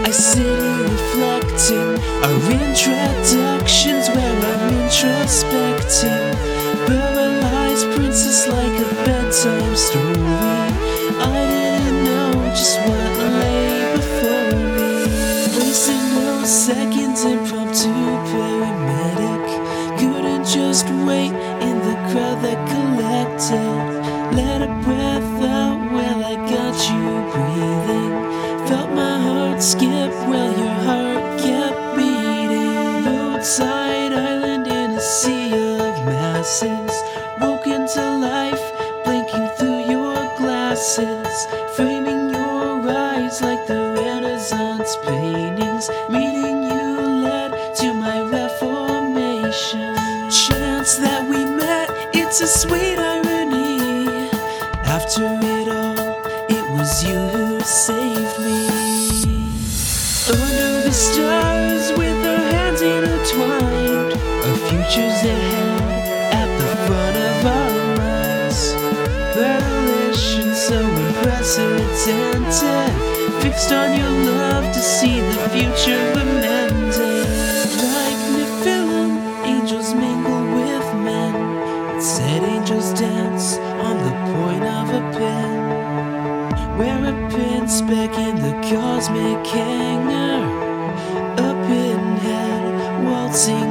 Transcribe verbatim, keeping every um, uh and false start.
I sit here reflecting our introductions where I'm introspecting. Paralyzed princess like a bedtime story. I didn't know just what lay before me. Wasting no seconds, impromptu paramedic. Couldn't just wait in the crowd that collected. Let a breath out while I got you breathing. Felt my heart skip while your heart kept beating. Roadside island in a sea of masses. Woken to life, blinking through your glasses. Framing your eyes like the Renaissance paintings. Meeting you led to my reformation. Chance that we met, it's a sweet irony. After it all, it was you who saved me. Under the stars with our hands intertwined, our futures ahead at the front of our minds. Revelation so unprecedented, fixed on your love to see the future amended. Like Nephilim, angels mingle with men. It said angels dance on the point of a pen. Wear a pin speck in the cosmic hanger. Up in head, waltzing